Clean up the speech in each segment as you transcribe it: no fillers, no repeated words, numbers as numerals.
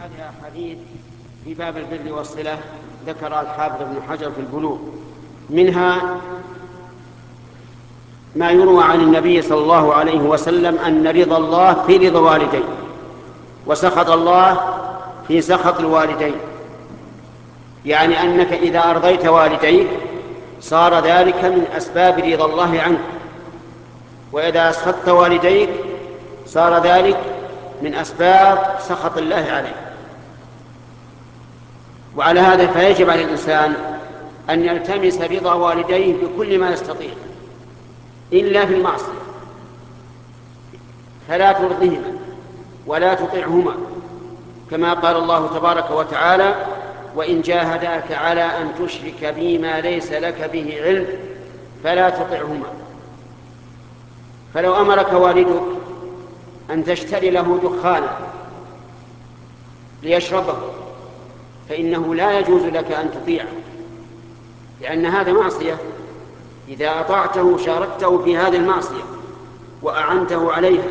هذه أحاديث في باب البر والصلة ذكر الحافظ ابن حجر في البلوغ، منها ما يروى عن النبي صلى الله عليه وسلم أن رضا الله في رضا والديه، وسخط الله في سخط الوالدين، يعني أنك إذا أرضيت والديك صار ذلك من أسباب رضا الله عنك، وإذا أسخطت والديك صار ذلك من أسباب سخط الله عليك. وعلى هذا فيجب على الإنسان أن يلتمس رضا والديه بكل ما يستطيع إلا في المعصية، فلا ترضهما ولا تطعهما، كما قال الله تبارك وتعالى: وإن جاهداك على أن تشرك بي ما ليس لك به علم فلا تطعهما. فلو أمرك والدك أن تشتري له دخانا ليشربه فإنه لا يجوز لك أن تطيعه، لأن هذا معصية. إذا أطعته شاركته في هذه المعصية وأعنته عليها.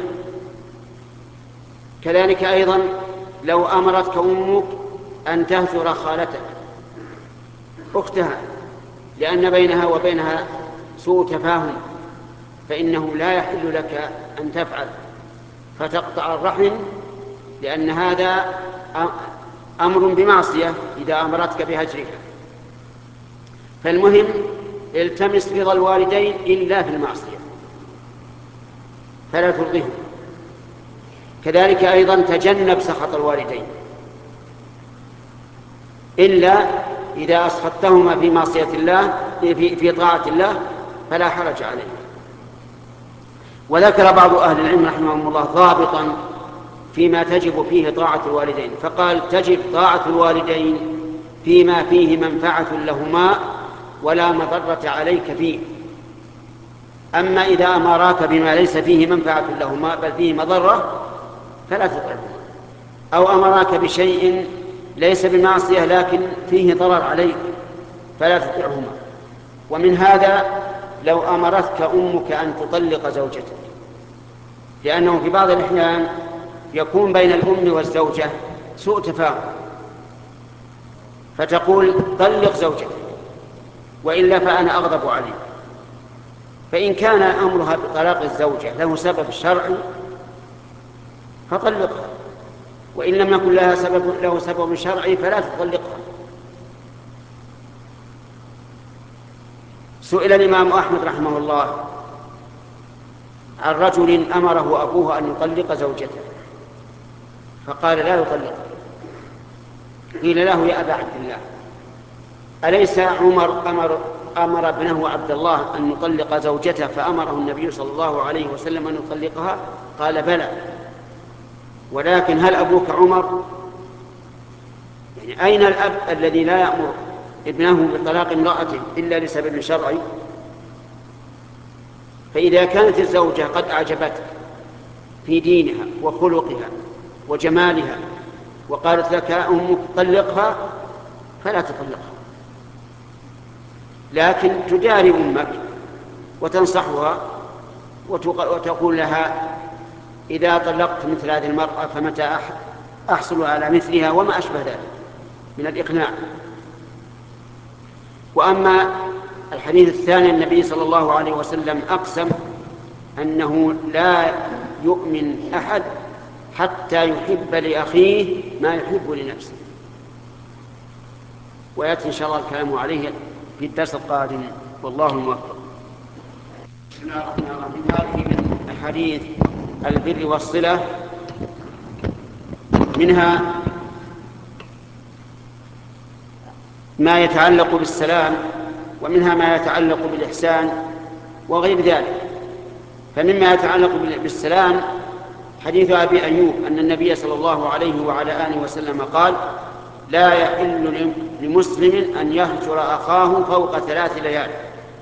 كذلك أيضا لو أمرتك أمك أن تهجر خالتك أختها لأن بينها وبينها سوء تفاهم، فإنه لا يحل لك أن تفعل فتقطع الرحم، لأن هذا أمر بمعصية إذا أمرتك بهجرها. فالمهم التمس رضا الوالدين إلا في المعصية فلا ترضهم. كذلك أيضا تجنب سخط الوالدين إلا إذا أسخطتهما في معصية الله في طاعة الله فلا حرج عليه. وذكر بعض أهل العلم رحمهم الله ضابطا فيما تجب فيه طاعة الوالدين، فقال: تجب طاعة الوالدين فيما فيه منفعة لهما ولا مضرة عليك فيه. أما إذا أمراك بما ليس فيه منفعة لهما بل فيه مضرة فلا تطعهما، أو أمراك بشيء ليس بمعصية لكن فيه ضرر عليك فلا تطعهما. ومن هذا لو أمرتك أمك أن تطلق زوجتك، لأنه في بعض الأحيان يكون بين الأم والزوجة سوء تفاهم، فتقول: طلق زوجتك وإلا فأنا أغضب عليك. فإن كان أمرها بطلاق الزوجة له سبب شرعي فطلقها، وإن لم يكن له سبب شرعي فلا تطلقها. سئل الإمام أحمد رحمه الله عن رجل أمره أبوه أن يطلق زوجته فقال: لا يطلق. قيل له: يا أبا عبد الله، أليس عمر أمر ابنه عبد الله أن يطلق زوجته فأمره النبي صلى الله عليه وسلم أن يطلقها؟ قال: بلى، ولكن هل أبوك عمر؟ يعني أين الأب الذي لا يأمر ابنه بطلاق امرأته إلا لسبب شرعي؟ فإذا كانت الزوجة قد أعجبتك في دينها وخلقها وجمالها وقالت لك أمك طلقها فلا تطلقها، لكن تجاري أمك وتنصحها وتقول لها: إذا طلقت مثل هذه المرأة فمتى أحصل على مثلها، وما أشبه ذلك من الإقناع. وأما الحديث الثاني النبي صلى الله عليه وسلم أقسم أنه لا يؤمن أحد حتى يحب لأخيه ما يحب لنفسه، ويأتي إن شاء الله الكلام عليه في الدرس القادم، والله الموفق. بسم الله الرحمن الرحيم. هذه من أحاديث البر والصلة، منها ما يتعلق بالسلام، ومنها ما يتعلق بالإحسان وغير ذلك. فمما يتعلق بالسلام حديث أبي أيوب أن النبي صلى الله عليه وعلى آله وسلم قال: لا يحل لمسلم أن يهجر أخاه فوق 3 ليال،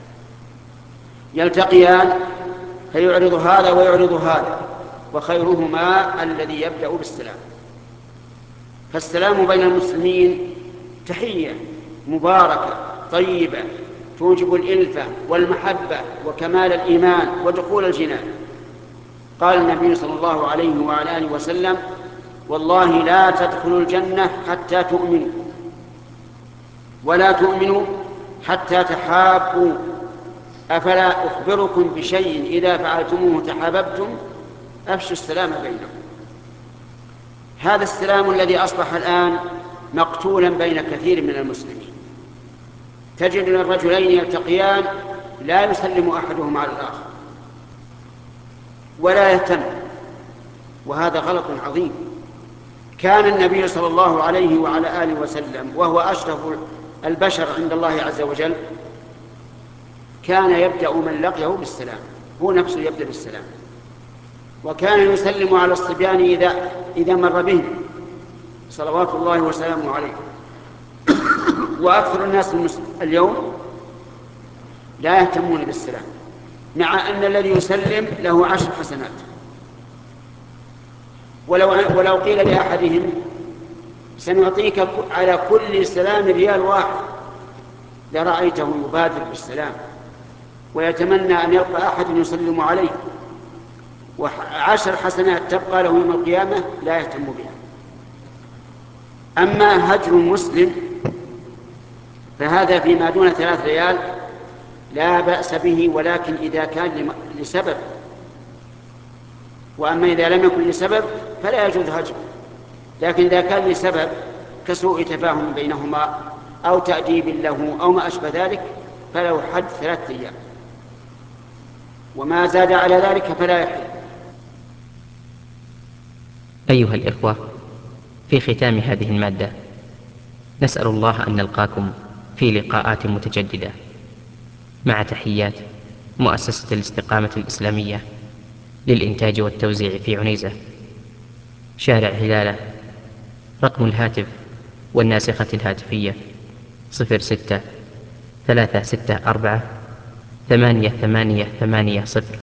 يلتقيان فيعرض هذا ويعرض هذا، وخيرهما الذي يبدأ بالسلام. فالسلام بين المسلمين تحية مباركة طيبة توجب الإلفة والمحبة وكمال الإيمان ودخول الجنان. قال النبي صلى الله عليه وعلى آله وسلم: والله لا تدخلوا الجنة حتى تؤمنوا، ولا تؤمنوا حتى تحابوا، أفلا أخبركم بشيء إذا فعلتموه تحاببتم، أفشوا السلام بينكم. هذا السلام الذي أصبح الآن مقتولا بين كثير من المسلمين. تجد الرجلين يلتقيان لا يسلم أحدهما على الآخر ولا يهتم، وهذا غلط عظيم. كان النبي صلى الله عليه وعلى آله وسلم وهو أشرف البشر عند الله عز وجل كان يبدأ من لقيه بالسلام، هو نفسه يبدأ بالسلام، وكان يسلم على الصبيان إذا مر بهم صلوات الله وسلامه عليه. وأكثر الناس اليوم لا يهتمون بالسلام، مع أن الذي يسلم له 10 حسنات. ولو قيل لأحدهم سنعطيك على كل سلام ريال واحد لرأيته يبادر بالسلام ويتمنى أن يلقى أحد يسلم عليه، و10 حسنات تبقى له يوم القيامة لا يهتم بها. أما هجر مسلم فهذا فيما دون 3 ريال لا بأس به، ولكن إذا كان لسبب، وأما إذا لم يكن لسبب فلا يجوز هجر. لكن إذا كان لسبب كسوء تفاهم بينهما أو تأديب له أو ما أشبه ذلك فله حد 3 أيام، وما زاد على ذلك فلا يحل. أيها الإخوة، في ختام هذه المادة نسأل الله أن نلقاكم في لقاءات متجددة، مع تحيات مؤسسة الاستقامة الإسلامية للإنتاج والتوزيع في عنيزة، شارع هلالة. رقم الهاتف والناسخة الهاتفية 06 364 8880.